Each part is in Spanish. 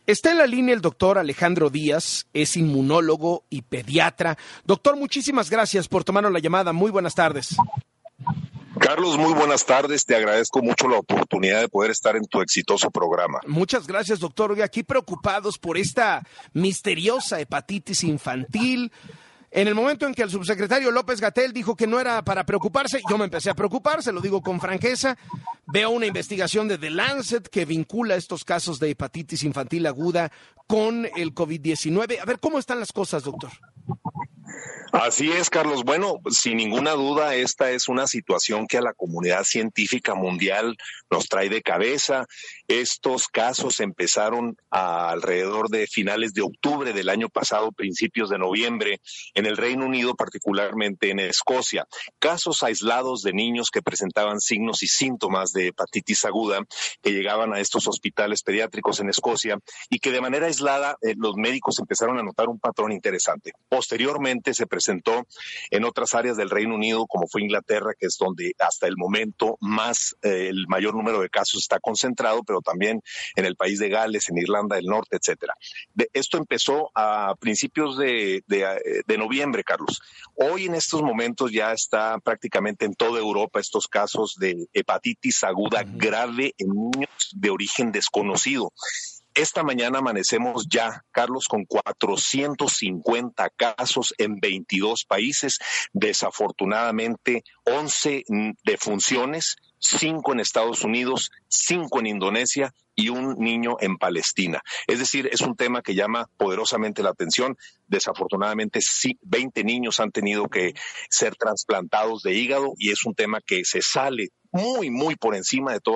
Está en la línea el doctor Alejandro Díaz, es inmunólogo y pediatra. Doctor, muchísimas gracias por tomarnos la llamada. Muy buenas tardes. Carlos, muy buenas tardes. Te agradezco mucho la oportunidad de poder estar en tu exitoso programa. Muchas gracias, doctor. Hoy aquí preocupados por esta misteriosa hepatitis infantil. En el momento en que el subsecretario López-Gatell dijo que no era para preocuparse, yo me empecé a preocupar, se lo digo con franqueza. Veo una investigación de The Lancet que vincula estos casos de hepatitis infantil aguda con el COVID-19. A ver, ¿cómo están las cosas, doctor? Así es, Carlos. Bueno, sin ninguna duda, esta es una situación que a la comunidad científica mundial nos trae de cabeza. Estos casos empezaron alrededor de finales de octubre del año pasado, principios de noviembre, en el Reino Unido, particularmente en Escocia. Casos aislados de niños que presentaban signos y síntomas de hepatitis aguda, que llegaban a estos hospitales pediátricos en Escocia y que de manera aislada los médicos empezaron a notar un patrón interesante. Posteriormente se presentó en otras áreas del Reino Unido, como fue Inglaterra, que es donde hasta el momento el mayor número de casos está concentrado, pero también en el país de Gales, en Irlanda del Norte, etcétera. Esto empezó a principios de noviembre, Carlos. Hoy en estos momentos ya está prácticamente en toda Europa estos casos de hepatitis aguda grave en niños de origen desconocido. Esta mañana amanecemos ya, Carlos, con 450 casos en 22 países, desafortunadamente 11 defunciones, 5 en Estados Unidos, 5 en Indonesia y un niño en Palestina. Es decir, es un tema que llama poderosamente la atención. Desafortunadamente, 20 niños han tenido que ser trasplantados de hígado y es un tema que se sale muy por encima de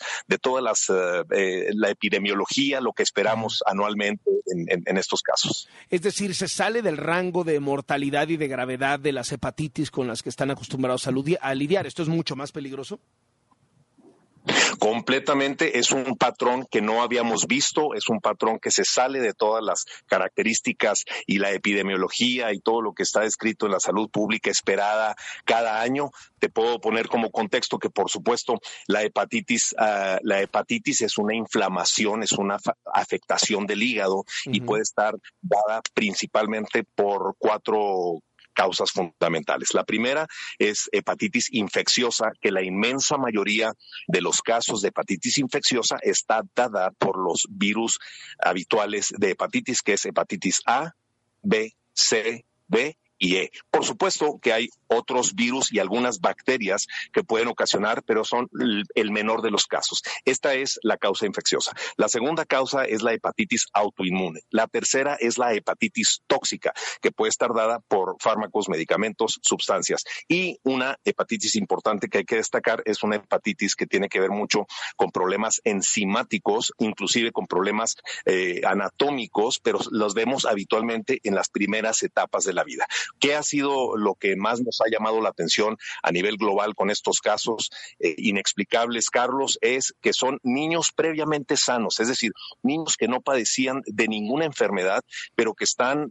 la epidemiología, lo que esperamos anualmente en estos casos. Es decir, se sale del rango de mortalidad y de gravedad de las hepatitis con las que están acostumbrados a lidiar. ¿Esto es mucho más peligroso? Completamente, es un patrón que no habíamos visto, es un patrón que se sale de todas las características y la epidemiología y todo lo que está descrito en la salud pública esperada cada año. Te puedo poner como contexto que, por supuesto, la hepatitis es una inflamación, es una afectación del hígado y puede estar dada principalmente por 4 causas fundamentales. La primera es hepatitis infecciosa, que la inmensa mayoría de los casos de hepatitis infecciosa está dada por los virus habituales de hepatitis, que es hepatitis A, B, C, D y E. Por supuesto que hay otros virus y algunas bacterias que pueden ocasionar, pero son el menor de los casos. Esta es la causa infecciosa. La segunda causa es la hepatitis autoinmune. La tercera es la hepatitis tóxica, que puede estar dada por fármacos, medicamentos, sustancias. Y una hepatitis importante que hay que destacar es una hepatitis que tiene que ver mucho con problemas enzimáticos, inclusive con problemas anatómicos, pero los vemos habitualmente en las primeras etapas de la vida. ¿Qué ha sido lo que más nos ha llamado la atención a nivel global con estos casos inexplicables, Carlos? Es que son niños previamente sanos, es decir, niños que no padecían de ninguna enfermedad, pero que están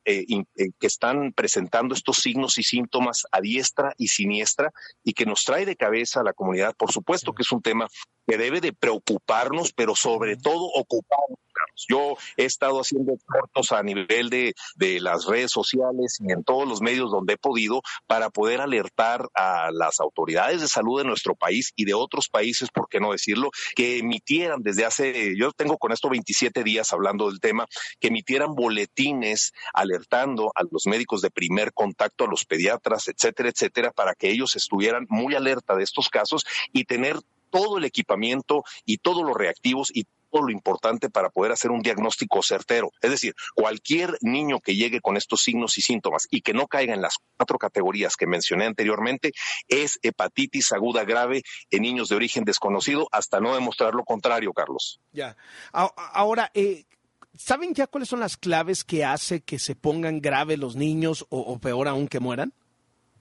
presentando estos signos y síntomas a diestra y siniestra y que nos trae de cabeza a la comunidad. Por supuesto que es un tema que debe de preocuparnos, pero sobre todo ocuparnos. Yo he estado haciendo cortos a nivel de las redes sociales y en todos los medios donde he podido para poder alertar a las autoridades de salud de nuestro país y de otros países, por qué no decirlo, que emitieran yo tengo con esto 27 días hablando del tema, que emitieran boletines alertando a los médicos de primer contacto, a los pediatras, etcétera, para que ellos estuvieran muy alerta de estos casos y tener todo el equipamiento y todos los reactivos y todo lo importante para poder hacer un diagnóstico certero. Es decir, cualquier niño que llegue con estos signos y síntomas y que no caiga en las 4 categorías que mencioné anteriormente es hepatitis aguda grave en niños de origen desconocido, hasta no demostrar lo contrario, Carlos. Ya. Ahora, ¿saben ya cuáles son las claves que hace que se pongan graves los niños o peor aún que mueran?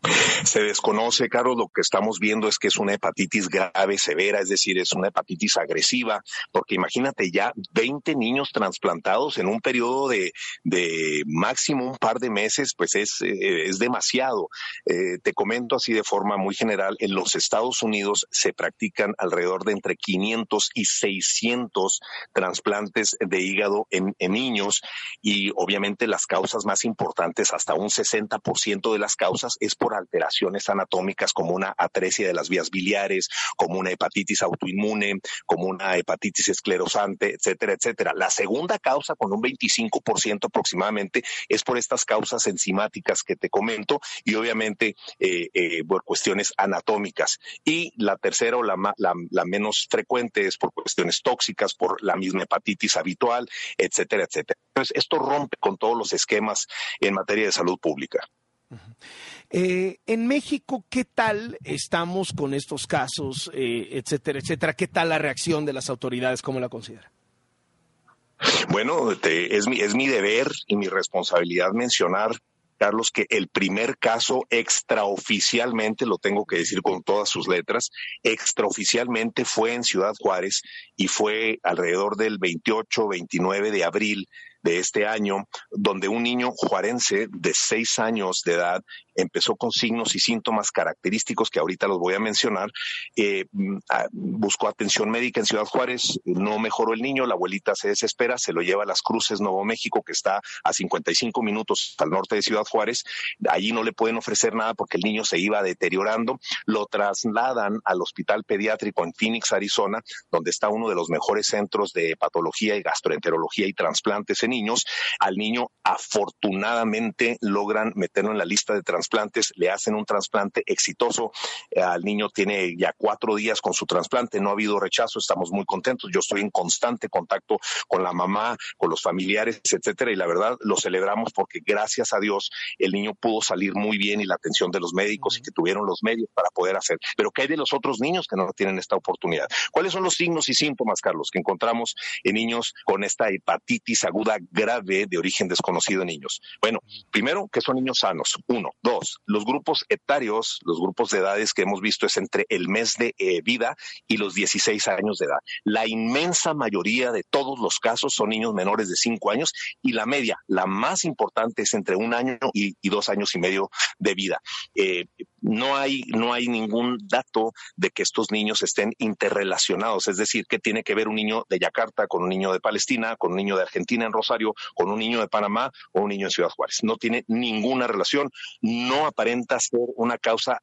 Se desconoce, Carlos, lo que estamos viendo es que es una hepatitis grave, severa, es decir, es una hepatitis agresiva, porque imagínate ya 20 niños trasplantados en un periodo de máximo un par de meses, pues es demasiado. Te comento así de forma muy general, en los Estados Unidos se practican alrededor de entre 500 y 600 trasplantes de hígado en niños, y obviamente las causas más importantes, hasta un 60% de las causas, es por alteraciones anatómicas como una atresia de las vías biliares, como una hepatitis autoinmune, como una hepatitis esclerosante, etcétera, etcétera. La segunda causa, con un 25% aproximadamente, es por estas causas enzimáticas que te comento, y obviamente por cuestiones anatómicas. Y la tercera, o la menos frecuente, es por cuestiones tóxicas, por la misma hepatitis habitual, etcétera, etcétera. Entonces, esto rompe con todos los esquemas en materia de salud pública. En México, ¿qué tal estamos con estos casos, etcétera, etcétera? ¿Qué tal la reacción de las autoridades? ¿Cómo la considera? Bueno, es mi deber y mi responsabilidad mencionar, Carlos, que el primer caso extraoficialmente, lo tengo que decir con todas sus letras, extraoficialmente fue en Ciudad Juárez, y fue alrededor del 28, 29 de abril de este año, donde un niño juarense de 6 años de edad empezó con signos y síntomas característicos que ahorita los voy a mencionar. Buscó atención médica en Ciudad Juárez, no mejoró el niño, la abuelita se desespera, se lo lleva a Las Cruces, Nuevo México, que está a 55 minutos al norte de Ciudad Juárez. Allí no le pueden ofrecer nada porque el niño se iba deteriorando. Lo trasladan al Hospital Pediátrico en Phoenix, Arizona, donde está uno de los mejores centros de hepatología y gastroenterología y trasplantes en niños. Al niño, afortunadamente, logran meterlo en la lista de trasplantes, le hacen un trasplante exitoso. Al niño tiene ya 4 días con su trasplante, no ha habido rechazo, estamos muy contentos. Yo estoy en constante contacto con la mamá, con los familiares, etcétera, y la verdad lo celebramos porque gracias a Dios el niño pudo salir muy bien, y la atención de los médicos, y que tuvieron los medios para poder hacer. Pero ¿qué hay de los otros niños que no tienen esta oportunidad? ¿Cuáles son los signos y síntomas, Carlos, que encontramos en niños con esta hepatitis aguda grave de origen desconocido en niños? Bueno, primero, que son niños sanos, 1. 2, los grupos etarios, los grupos de edades que hemos visto es entre el mes de vida y los 16 años de edad. La inmensa mayoría de todos los casos son niños menores de 5 años, y la media, la más importante, es entre 1 año y 2 años y medio de vida. No hay ningún dato de que estos niños estén interrelacionados, es decir, que tiene que ver un niño de Yakarta con un niño de Palestina, con un niño de Argentina en Rosario, con un niño de Panamá o un niño en Ciudad Juárez. No tiene ninguna relación, no aparenta ser una causa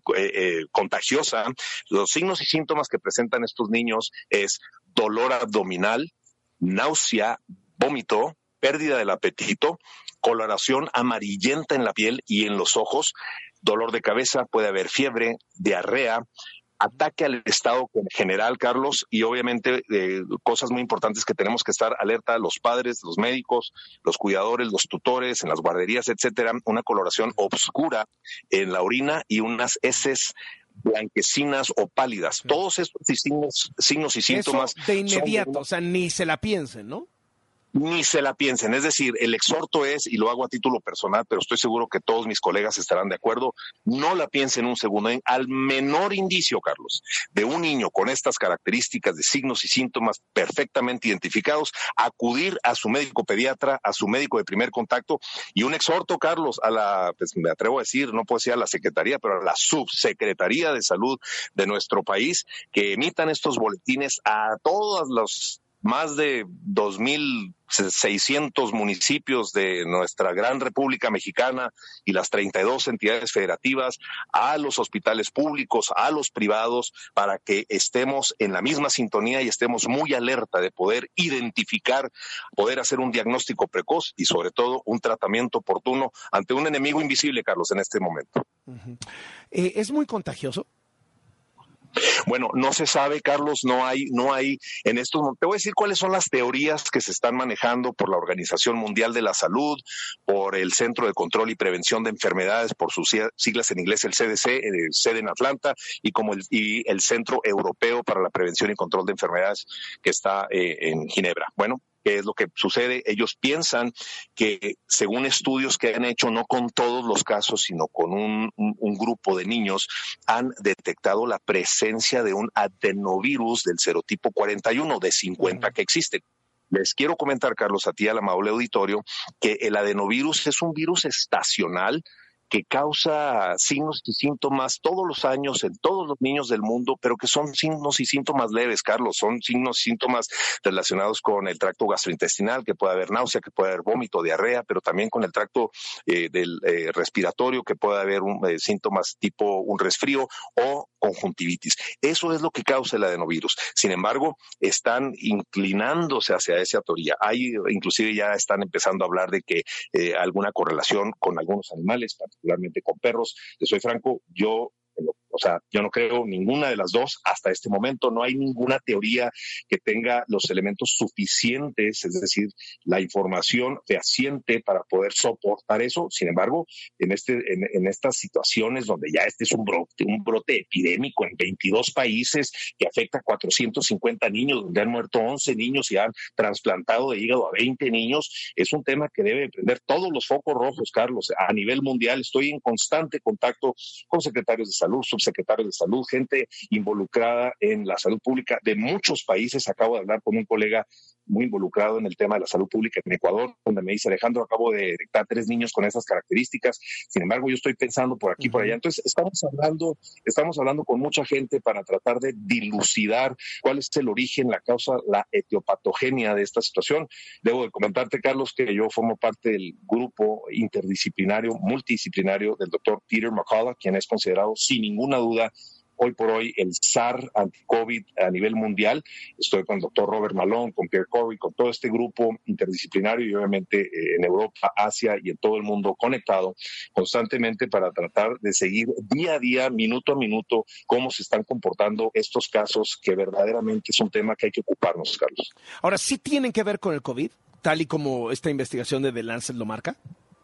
contagiosa. Los signos y síntomas que presentan estos niños es dolor abdominal, náusea, vómito, pérdida del apetito, coloración amarillenta en la piel y en los ojos, dolor de cabeza, puede haber fiebre, diarrea, ataque al estado en general, Carlos, y obviamente cosas muy importantes que tenemos que estar alerta, los padres, los médicos, los cuidadores, los tutores, en las guarderías, etcétera, una coloración oscura en la orina y unas heces blanquecinas o pálidas. Todos estos signos y síntomas. Eso de inmediato, o sea, ni se la piensen, ¿no? Ni se la piensen. Es decir, el exhorto es, y lo hago a título personal, pero estoy seguro que todos mis colegas estarán de acuerdo, no la piensen un segundo. Al menor indicio, Carlos, de un niño con estas características de signos y síntomas perfectamente identificados, acudir a su médico pediatra, a su médico de primer contacto, y un exhorto, Carlos, a la, pues me atrevo a decir, no puedo decir a la Secretaría, pero a la Subsecretaría de Salud de nuestro país, que emitan estos boletines a todos los más de 2,600 municipios de nuestra gran República Mexicana y las 32 entidades federativas, a los hospitales públicos, a los privados, para que estemos en la misma sintonía y estemos muy alerta de poder identificar, poder hacer un diagnóstico precoz y sobre todo un tratamiento oportuno ante un enemigo invisible, Carlos, en este momento. ¿Es muy contagioso? Bueno, no se sabe, Carlos, no hay en estos momentos. Te voy a decir cuáles son las teorías que se están manejando por la Organización Mundial de la Salud, por el Centro de Control y Prevención de Enfermedades, por sus siglas en inglés, el CDC, sede en Atlanta, y el Centro Europeo para la Prevención y Control de Enfermedades, que está en Ginebra. Bueno, ¿Qué es lo que sucede? Ellos piensan que, según estudios que han hecho, no con todos los casos, sino con un grupo de niños, han detectado la presencia de un adenovirus del serotipo 41 de 50 que existen. Les quiero comentar, Carlos, a ti, al amable auditorio, que el adenovirus es un virus estacional que causa signos y síntomas todos los años en todos los niños del mundo, pero que son signos y síntomas leves, Carlos. Son signos y síntomas relacionados con el tracto gastrointestinal, que puede haber náusea, que puede haber vómito, diarrea, pero también con el tracto del respiratorio, que puede haber síntomas tipo un resfrío o conjuntivitis. Eso es lo que causa el adenovirus. Sin embargo, están inclinándose hacia esa teoría. Inclusive ya están empezando a hablar de que alguna correlación con algunos animales, particularmente con perros. Les soy franco, yo no creo ninguna de las dos hasta este momento. No hay ninguna teoría que tenga los elementos suficientes, es decir, la información fehaciente para poder soportar eso. Sin embargo, en estas situaciones donde ya este es un brote epidémico en 22 países que afecta a 450 niños, donde han muerto 11 niños y han trasplantado de hígado a 20 niños, es un tema que debe prender todos los focos rojos, Carlos, a nivel mundial. Estoy en constante contacto con secretarios de salud, subsecretarios de salud, gente involucrada en la salud pública de muchos países. Acabo de hablar con un colega muy involucrado en el tema de la salud pública en Ecuador, donde me dice: Alejandro, acabo de detectar 3 niños con esas características. Sin embargo, yo estoy pensando por aquí, por allá. Entonces, estamos hablando con mucha gente para tratar de dilucidar cuál es el origen, la causa, la etiopatogenia de esta situación. Debo de comentarte, Carlos, que yo formo parte del grupo interdisciplinario, multidisciplinario del doctor Peter McCullough, quien es considerado sin ninguna duda hoy por hoy el SAR anti-COVID a nivel mundial. Estoy con el doctor Robert Malone, con Pierre Corey, con todo este grupo interdisciplinario y obviamente en Europa, Asia y en todo el mundo conectado constantemente para tratar de seguir día a día, minuto a minuto, cómo se están comportando estos casos, que verdaderamente es un tema que hay que ocuparnos, Carlos. Ahora, ¿sí tienen que ver con el COVID, tal y como esta investigación de The Lancet lo marca?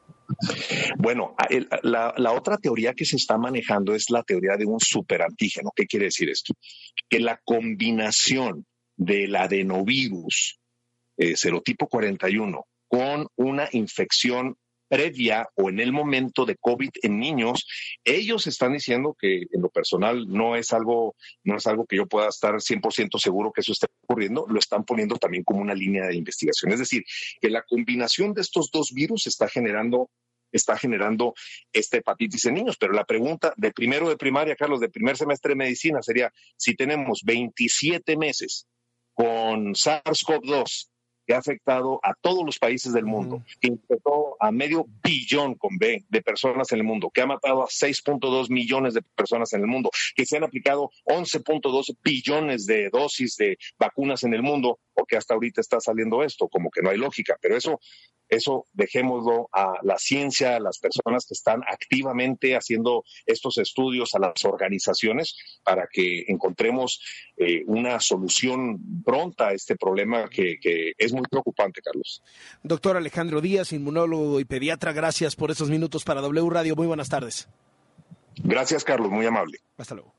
Bueno, la otra teoría que se está manejando es la teoría de un superantígeno. ¿Qué quiere decir esto? Que la combinación del adenovirus serotipo 41 con una infección previa o en el momento de COVID en niños, ellos están diciendo que en lo personal no es algo que yo pueda estar 100% seguro que eso esté ocurriendo, lo están poniendo también como una línea de investigación. Es decir, que la combinación de estos dos virus está generando esta hepatitis en niños. Pero la pregunta de primero de primaria, Carlos, de primer semestre de medicina sería: si tenemos 27 meses con SARS-CoV-2 que ha afectado a todos los países del mundo, que infectó a 500 millones con B de personas en el mundo, que ha matado a 6.2 millones de personas en el mundo, que se han aplicado 11.2 billones de dosis de vacunas en el mundo, porque hasta ahorita está saliendo esto, como que no hay lógica. Pero eso dejémoslo a la ciencia, a las personas que están activamente haciendo estos estudios, a las organizaciones, para que encontremos una solución pronta a este problema que es muy preocupante, Carlos. Doctor Alejandro Díaz, inmunólogo y pediatra, gracias por estos minutos para W Radio. Muy buenas tardes. Gracias, Carlos, muy amable. Hasta luego.